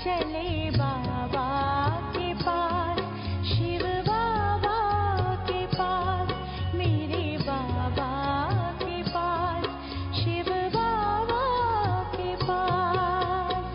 चले बाबा के पास, शिव बाबा के पास, मेरे बाबा के पास, शिव बाबा के पास।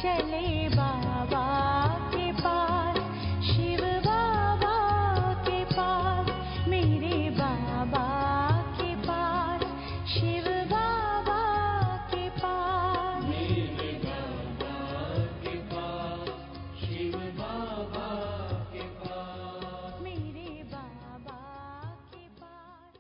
चले बाबा के पास, शिव बाबा के पास, मेरे बाबा के पास, शिव बाबा के पास, मेरे बाबा के पास, शिव बाबा के पास, मेरे बाबा के पास।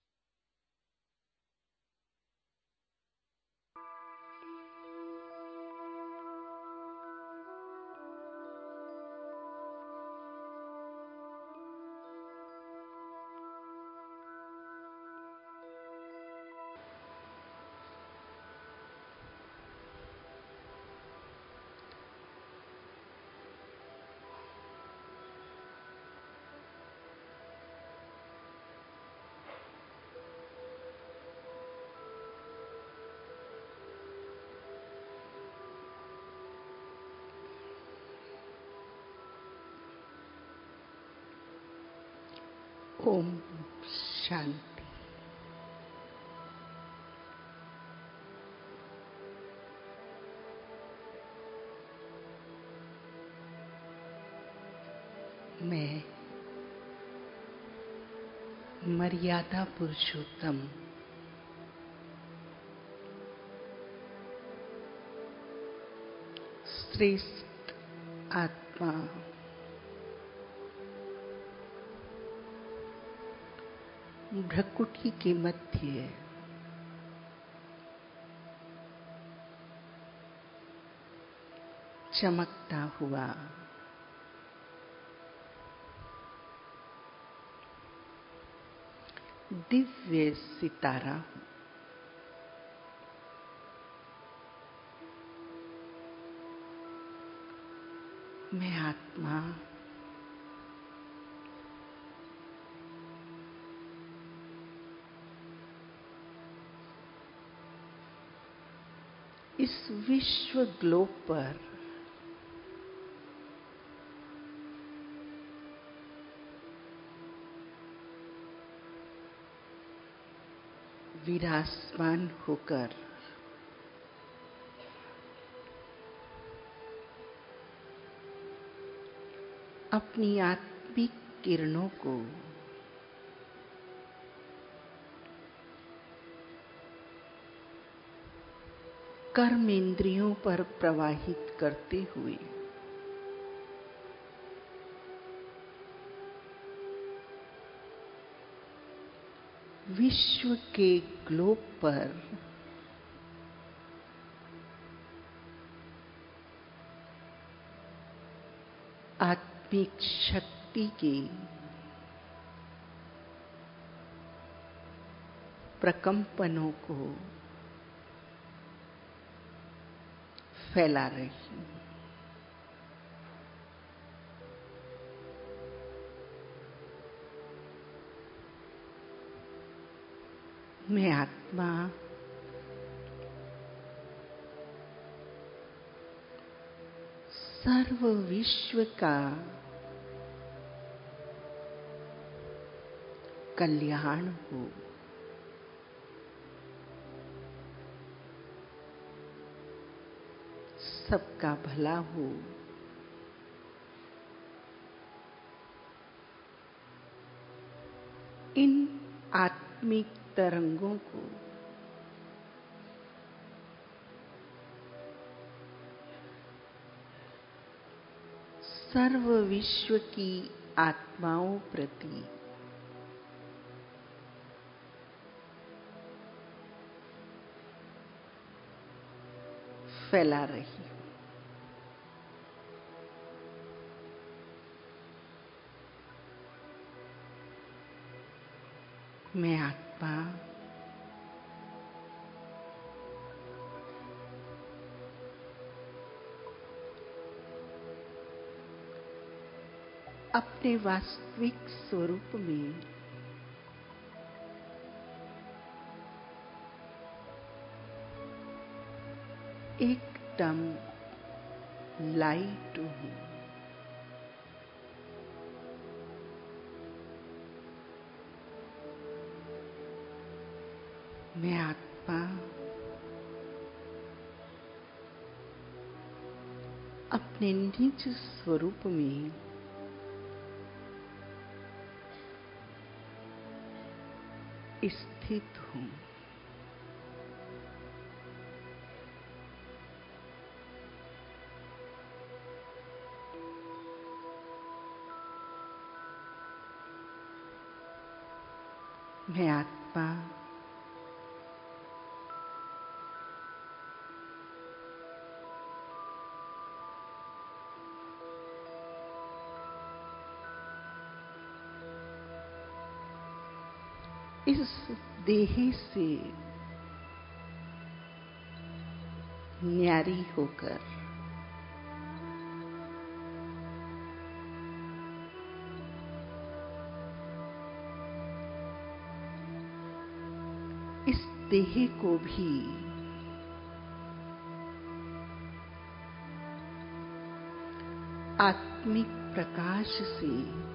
ओम शांति। मैं मर्यादा पुरुषोत्तम श्रेष्ठ आत्मा भ्रकुटी के मध्य चमकता हुआ दिव्य सितारा हूँ। मैं आत्मा इस विश्व ग्लोब पर विराजमान होकर अपनी आत्मिक किरणों को कर्म इंद्रियों पर प्रवाहित करते हुए विश्व के ग्लोब पर आत्मिक शक्ति के प्रकंपनों को फैला रही हूँ। मैं आत्मा सर्व विश्व का कल्याण हो। सबका भला हो। इन आत्मिक तरंगों को सर्व विश्व की आत्माओं प्रति फैला रही हूँ। मैं आत्मा अपने वास्तविक स्वरूप में एकदम लाइट हूँ। मैं आत्मा अपने निज स्वरूप में स्थित हूँ। मैं आत्मा इस देह से न्यारी होकर इस देह को भी आत्मिक प्रकाश से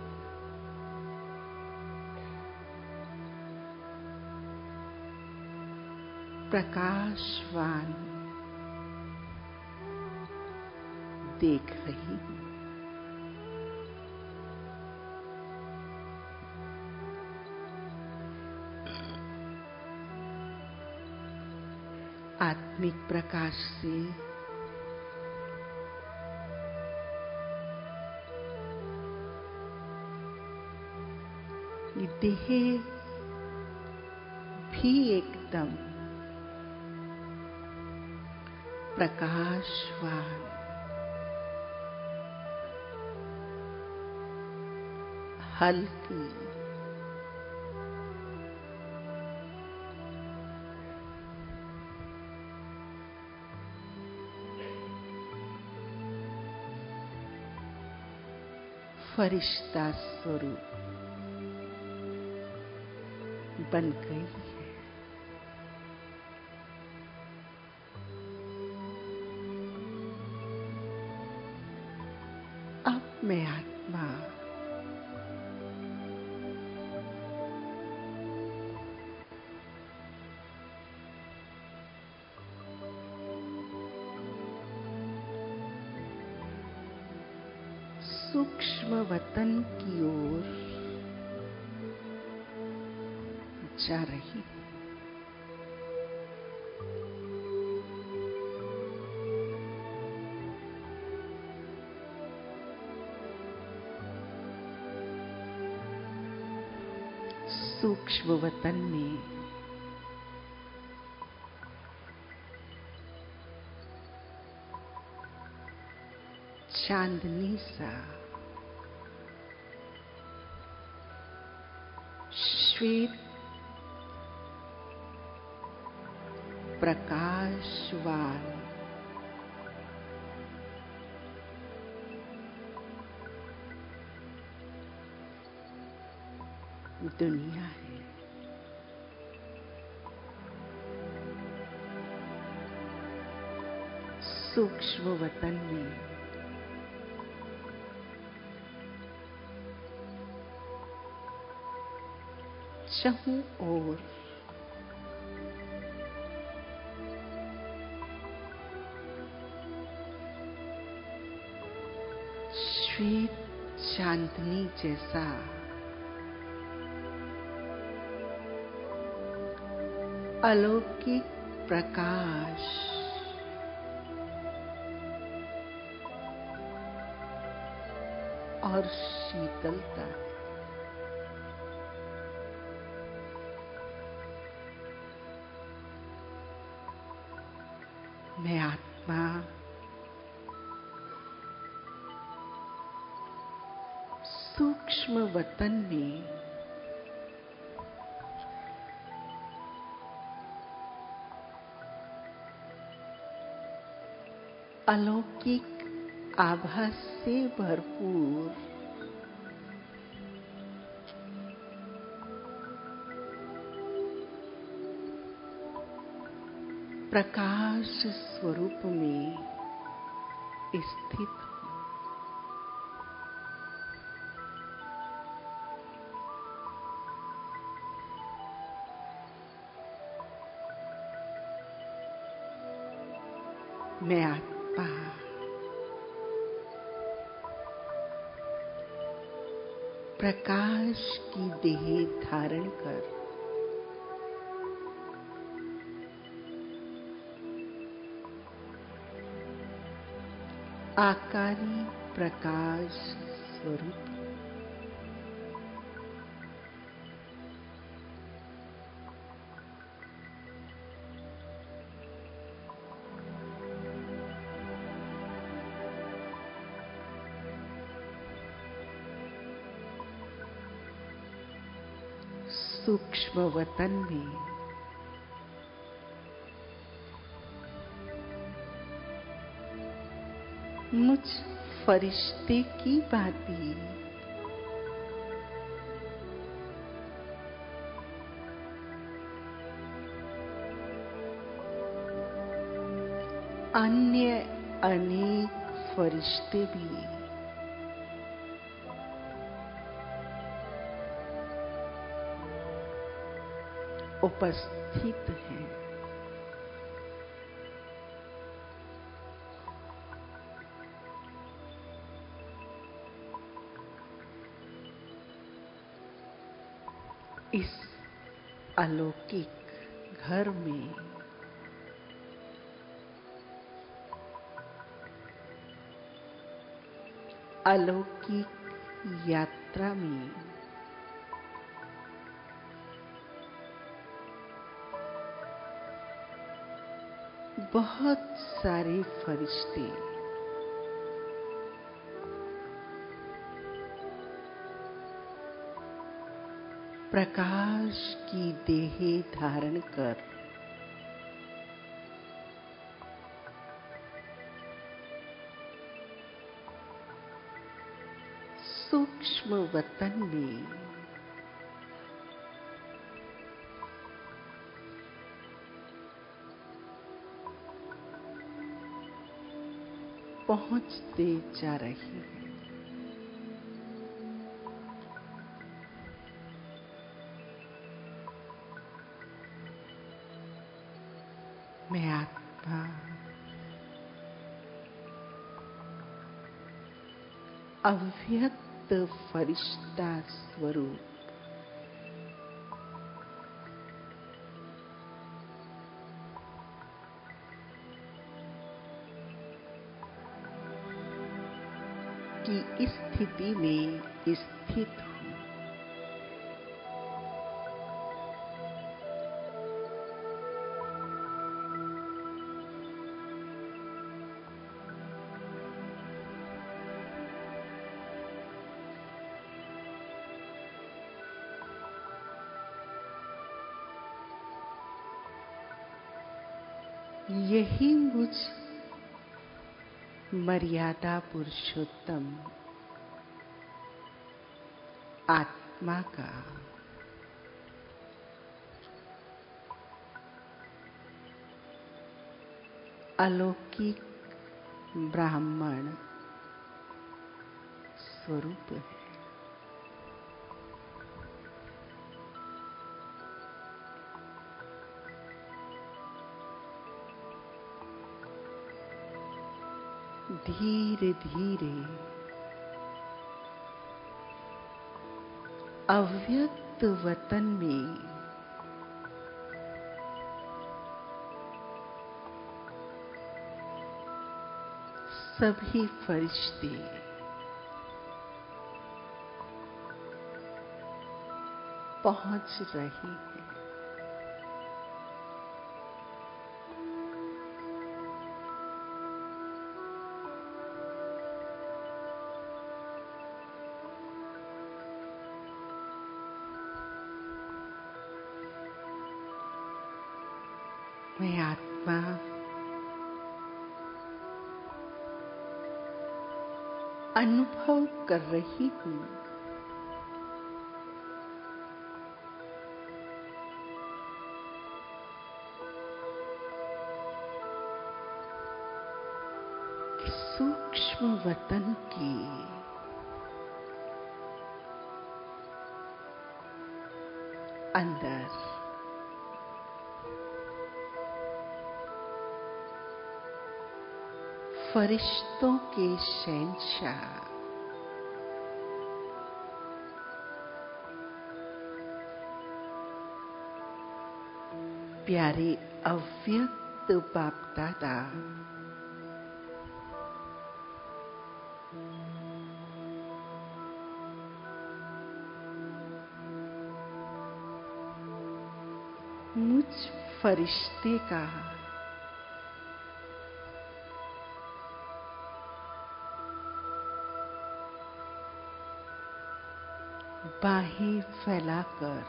प्रकाशवान देख रही हूँ। आत्मिक प्रकाश से ये देह भी एकदम प्रकाशवान हल्की फरिश्ता स्वरूप बन गई है। अब मैं आत्मा सूक्ष्म वतन की ओर जा रही हूँ। सूक्ष्म वतन में चांदनी सा श्वेत प्रकाशवान दुनिया है। सूक्ष्म वतन में चहु ओर श्वेत चांदनी जैसा अलौकिक प्रकाश और शीतलता मैं आत्मा सूक्ष्म वतन में अलौकिक आभा से भरपूर प्रकाश स्वरूप में स्थित हूँ। मैं आत्मा प्रकाश की देह धारण कर आकारी प्रकाश स्वरूप सूक्ष्म वतन में मुझ फरिश्ते की भांति अन्य अनेक फरिश्ते भी उपस्थित हैं। इस अलौकिक घर में अलौकिक यात्रा में बहुत सारे फरिश्ते प्रकाश की देह धारण कर सूक्ष्म वतन में पहुंचते जा रही है। मैं आत्मा अव्यक्त फरिश्ता स्वरूप की स्थिति में स्थित हूँ। यही मुझ मर्यादा पुरुषोत्तम आत्मा का अलौकिक ब्राह्मण स्वरूप है। धीरे धीरे अव्यक्त वतन में सभी फरिश्ते पहुंच रहे हैं। मैं आत्मा अनुभव कर रही हूँ कि सूक्ष्म वतन की अंदर फरिश्तों के शहंशाह प्यारे अव्यक्त बाप दादा, मुझ फरिश्ते का बाहें फैलाकर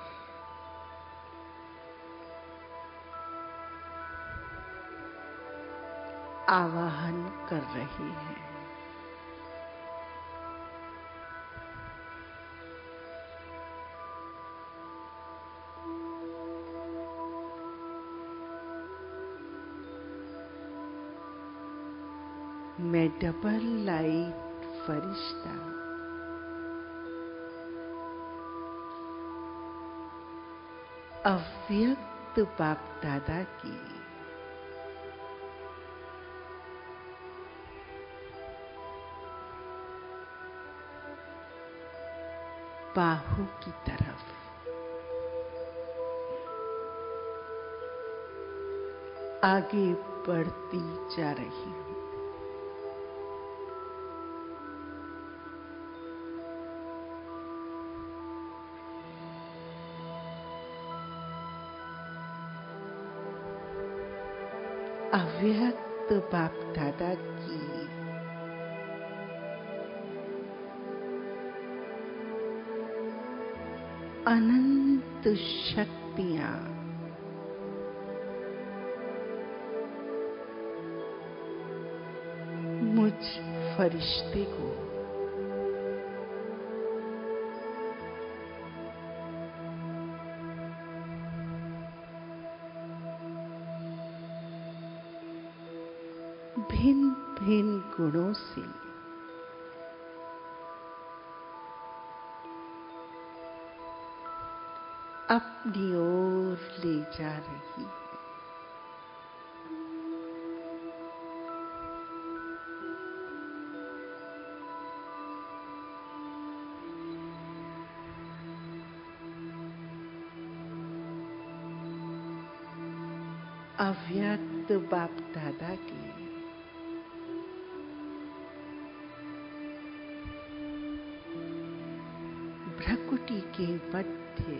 आवाहन कर रही है। मैं डबल लाइट फरिश्ता अव्यक्त बाप दादा की बाहों की तरफ आगे बढ़ती जा रही हूं। अव्यक्त बाप दादा की अनंत शक्तियां मुझ फरिश्ते को भिन्न भिन्न गुणों से अपनी ओर ले जा रही है। अव्यक्त बाप दादा की भ्रकुटी के मध्य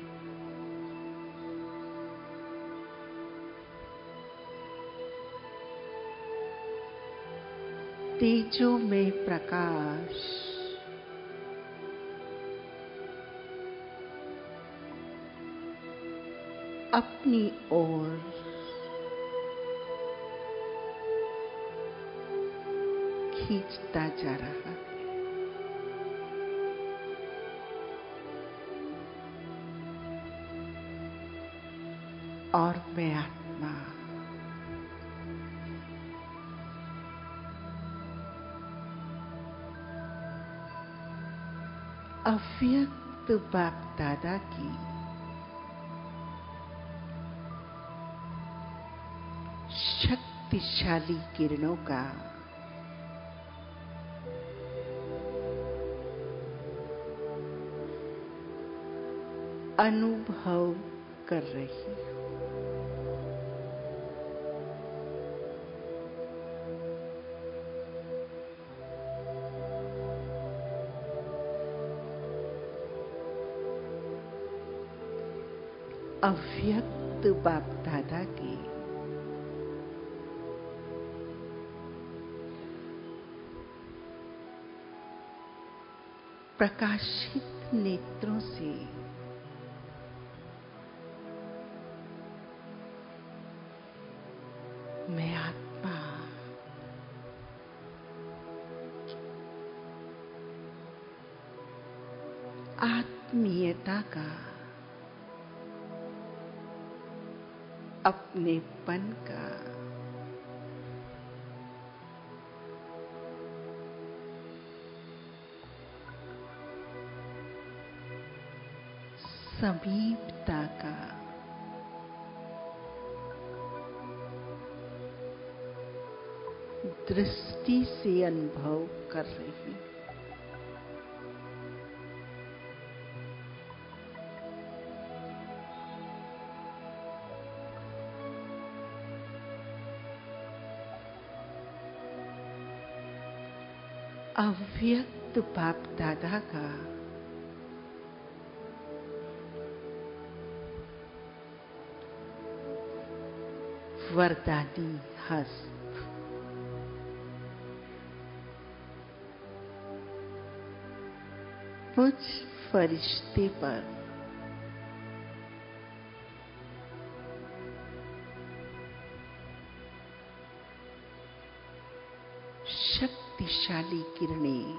तेजो में प्रकाश अपनी ओर खींचता जा रहा है। और मैं आत्मा अव्यक्त बाप दादा की शक्तिशाली किरणों का अनुभव कर रही हूं। अव्यक्त बाप दादा की प्रकाशित नेत्रों से मैं आत्मा आत्मीयता का, अपनेपन का समीपता का दृष्टि से अनुभव कर रही हूं। अव्यक्त बाप दादा का वरदानी हस्त मुझ फरिश्ते पर शक्तिशाली किरणें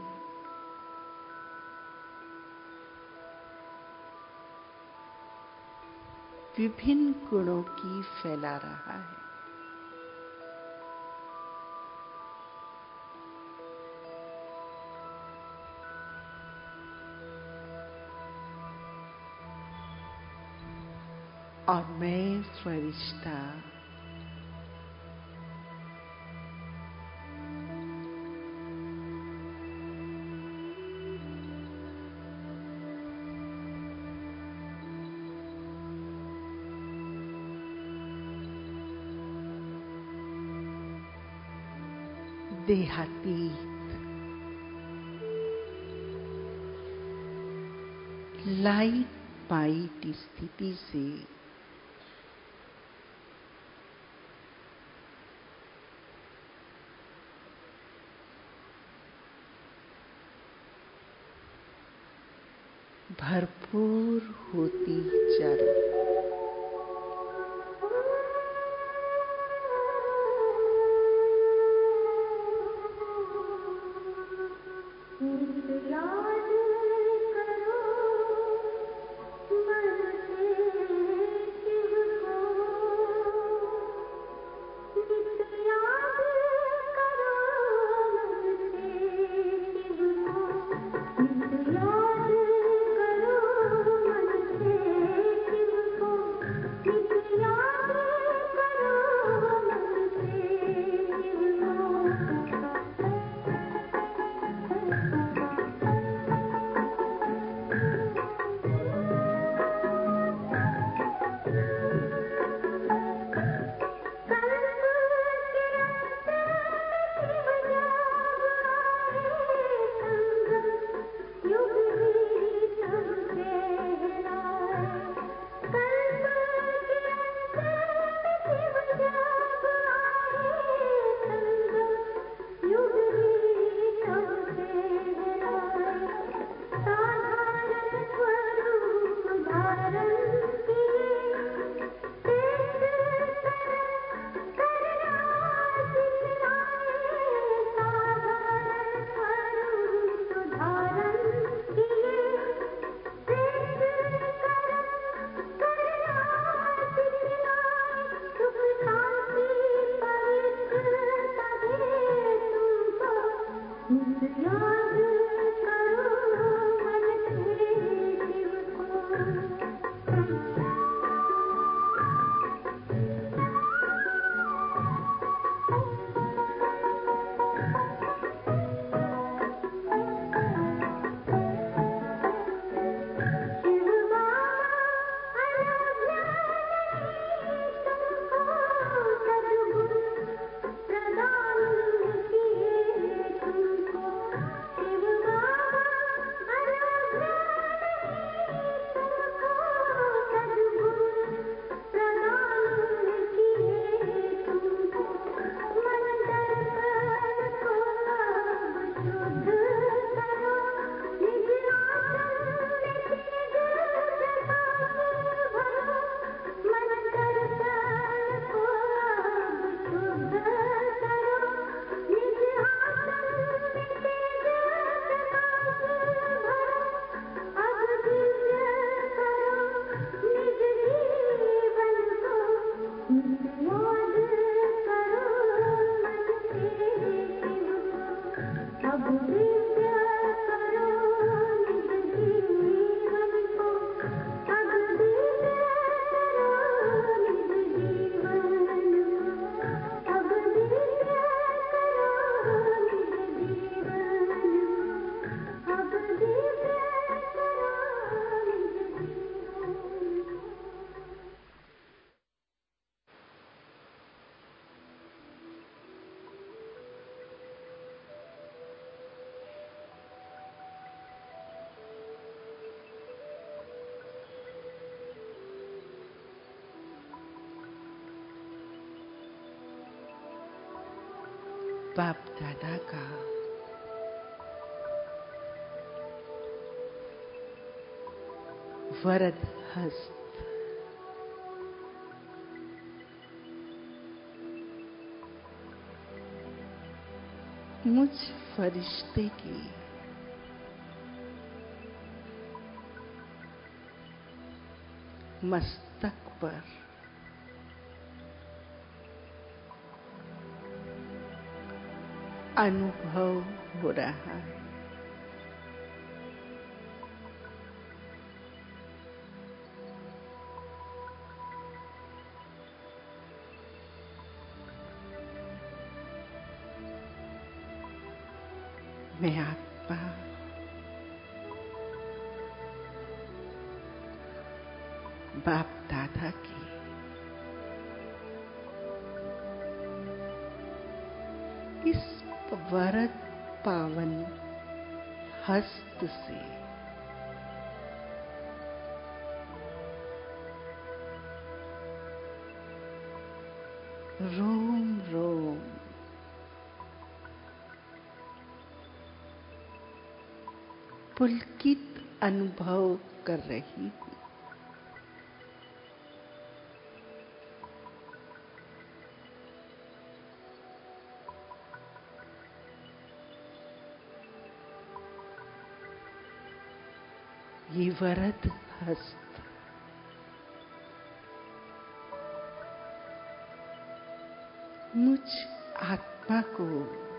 विभिन्न गुणों की फैला रहा है। और मैं फरिश्ता देहातीत लाइट पाइट स्थिति से भरपूर होती जा रही है। बाप दादा का वरद हस्त मुझ फरिश्ते की मस्तक पर अनुभव हो रहा है। मैं आत्मा बाप दादा की इस वरद पावन हस्त से रोम रोम पुलकित अनुभव कर रही हूँ। ये वरद हस्त मुझ आत्मा को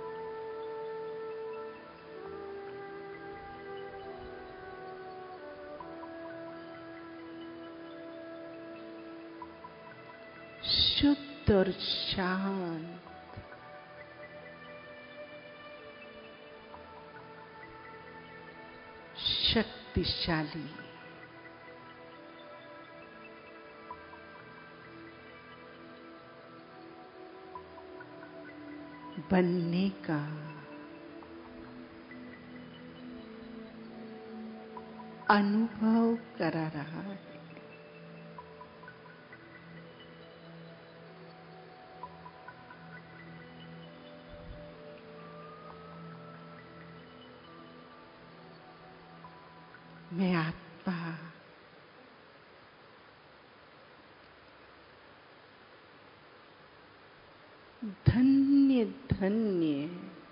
शुद्ध और शांत शक्तिशाली बनने का अनुभव करा रहा है। मैं आत्मा धन्य धन्य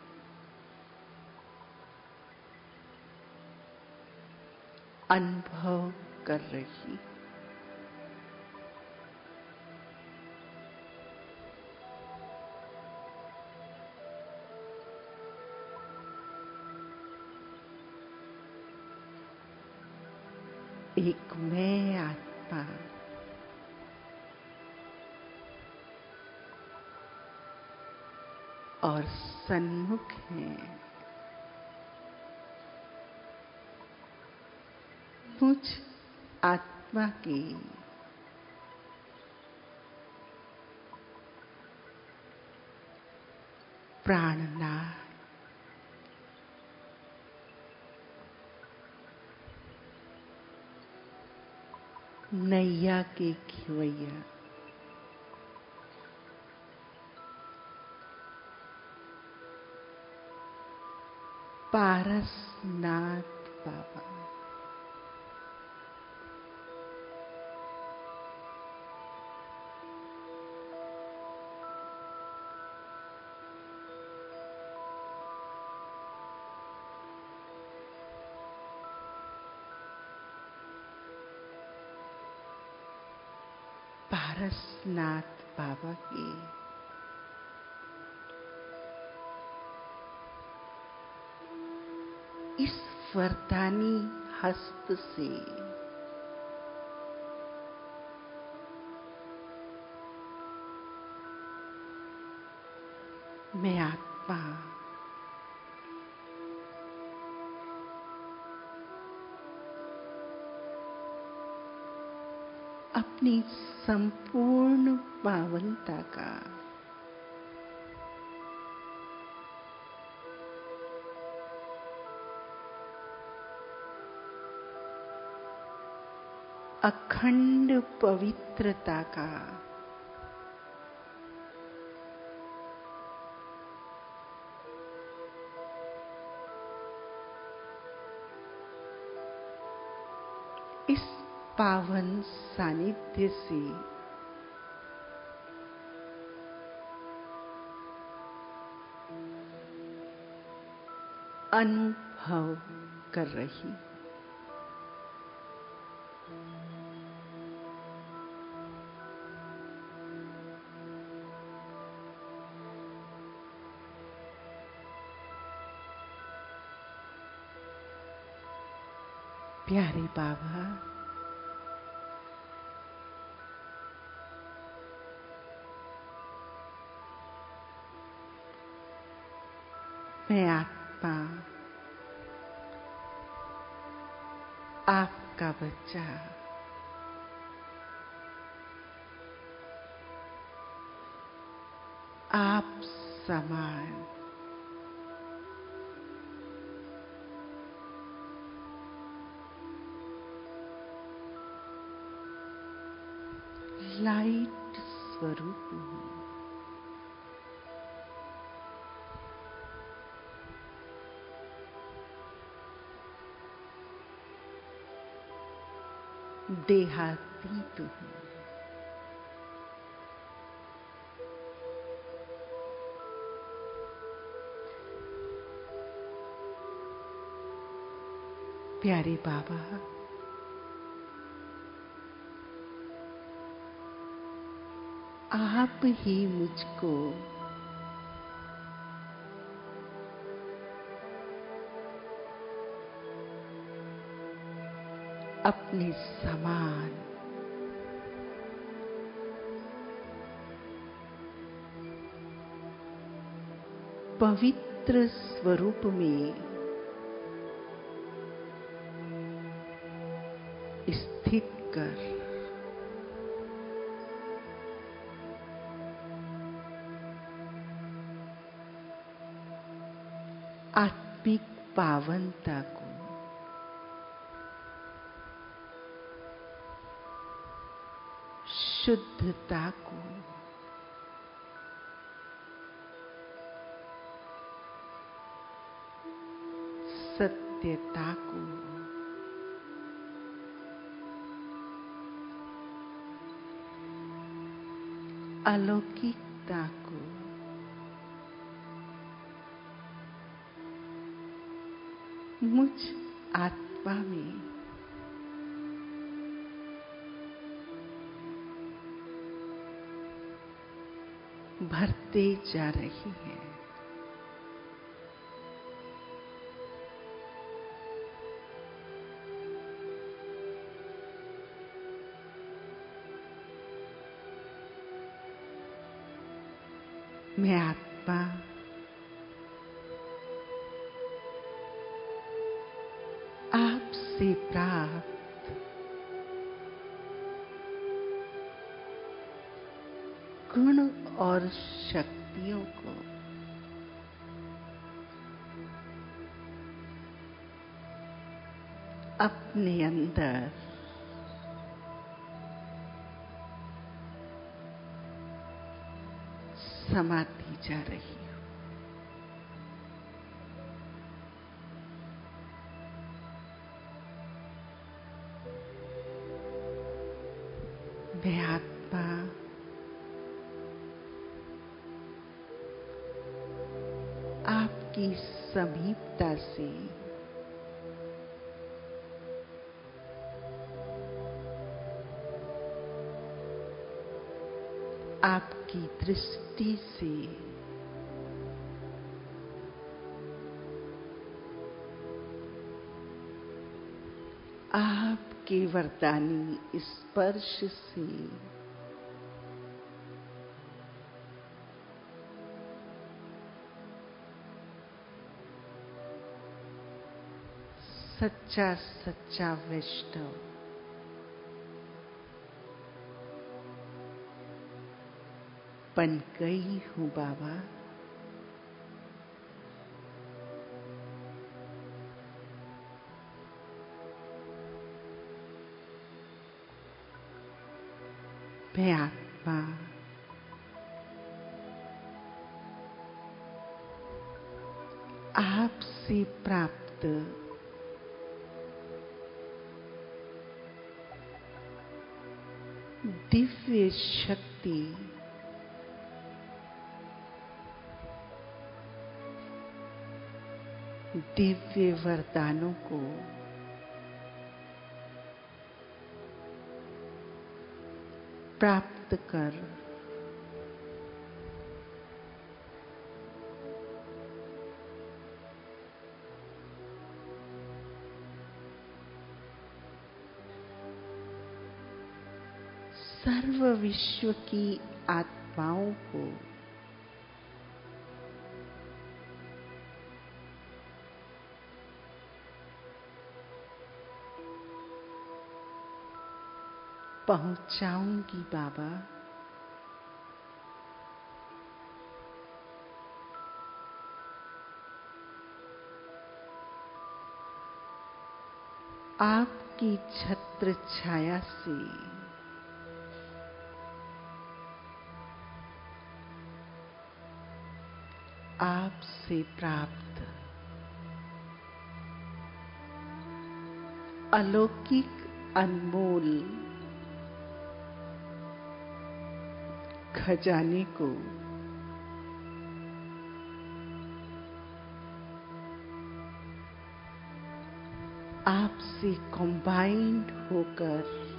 अनुभव कर रही। एक मैं आत्मा और सन्मुख है मुझ आत्मा की प्राणनाथ नैया के खिवैया पारसनाथ बाबा। पारसनाथ बाबा की इस वरदानी हस्त से मैं आत्मा अपनी संपूर्ण पावनता का अखंड पवित्रता का, इस पावन सानिध्य से अनुभव कर रही। प्यारे बाबा, मैं आत्मा, आपका बच्चा, आप समान लाइट स्वरूप हूँ। देहातीत हूँ। प्यारे बाबा, आप ही मुझको अपने समान पवित्र स्वरूप में स्थित कर आत्मिक पावनता को शुद्धता को सत्यता को अलौकिकता को मुझ आत्मा में भरते जा रही है। मैं आत्मा आपसे प्राप्त गुण और शक्तियों को अपने अंदर समाती जा रही हूँ। मैं आत्मा आपकी समीपता से आपकी दृष्टि से आपके वरदानी स्पर्श से सच्चा सच्चा वैष्णव बन गई हूँ बाबा। मैं आत्मा आपसे प्राप्त दिव्य शक्ति दिव्य वरदानों को प्राप्त कर सर्व विश्व की आत्माओं को पहुंचाऊंगी बाबा। आपकी छत्र छाया से आपसे प्राप्त अलौकिक अनमोल खजाने को आपसे कंबाइंड होकर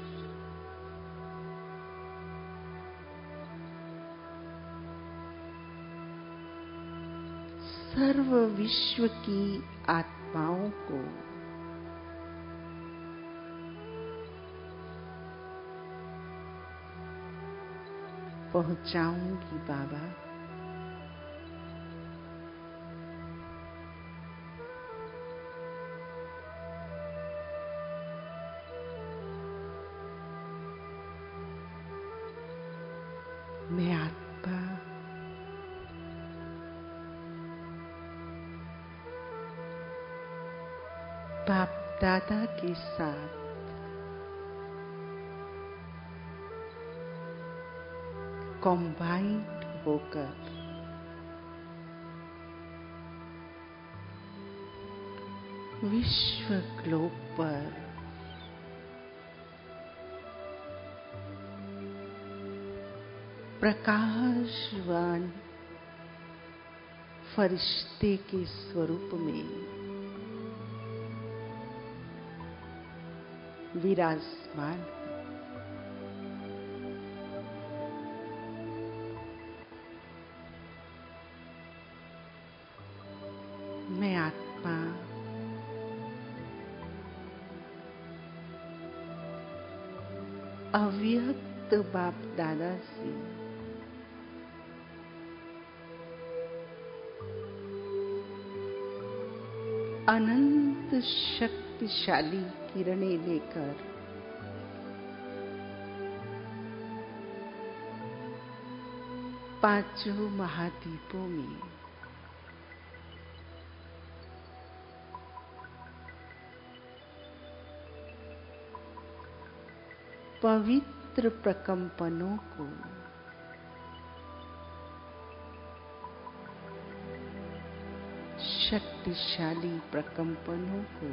सर्व विश्व की आत्माओं को पहुंचाऊंगी बाबा। मैं आत्मा बाप दादा के साथ कंबाइंड होकर विश्व ग्लोब पर प्रकाशवान फरिश्ते के स्वरूप में विराजमान हूं। मैं आत्मा अव्यक्त बाप दादा से अनंत शक्तिशाली किरणें लेकर पांचों महाद्वीपों में पवित्र प्रकंपनों को शक्तिशाली प्रकंपनों को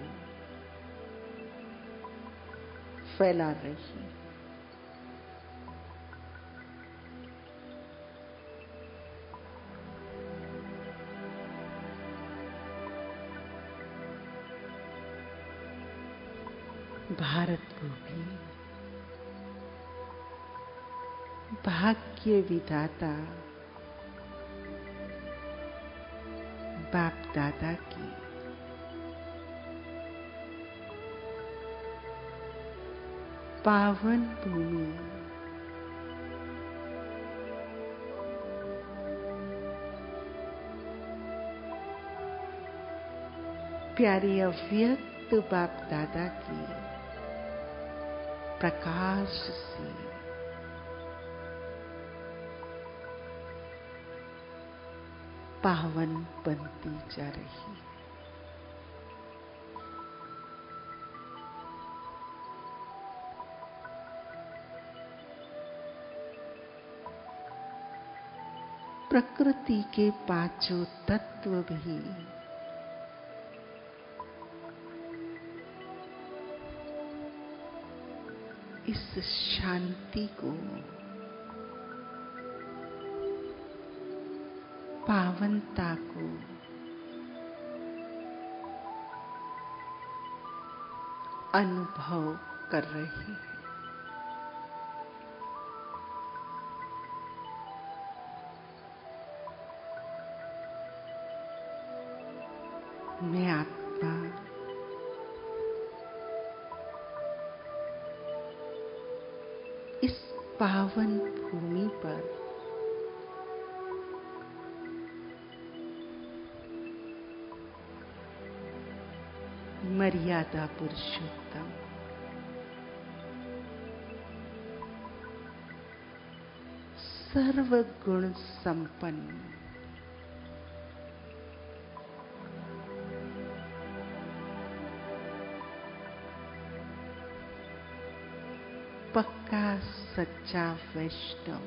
फैला रही। भारत को भी भाग्य विधाता बाप दादा की पावन भूमि प्यारी अव्यक्त बाप दादा की प्रकाश से पावन बनती जा रही। प्रकृति के पांचों तत्व भी इस शांति को, पावनता को अनुभव कर रही है। मैं आत्मा इस पावन भूमि पर मर्यादा पुरुषोत्तम सर्वगुण संपन्न पक्का सच्चा वैष्णव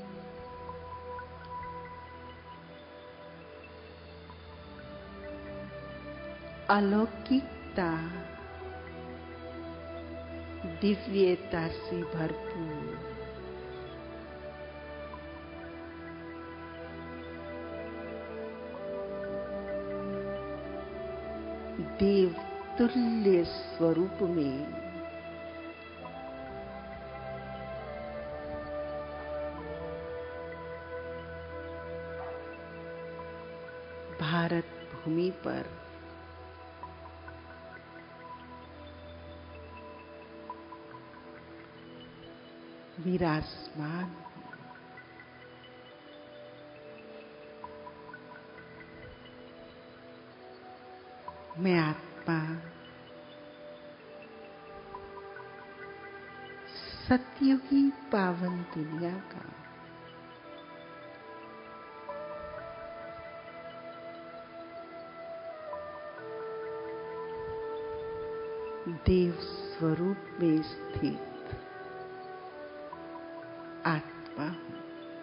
अलौकिकता दिव्यता से भरपूर देव तुल्य स्वरूप में भारत भूमि पर विराजमान मैं आत्मा सतयुगी पावन दुनिया का देव स्वरूप में स्थित आत्मा हूं।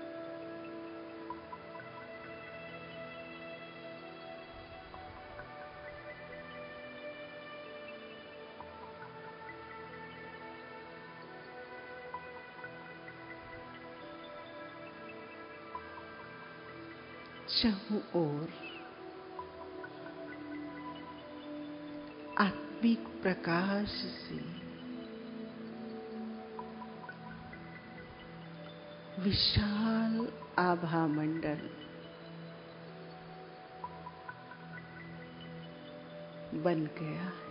चारों ओर आत्मिक प्रकाश से विशाल आभा मंडल बन गया है।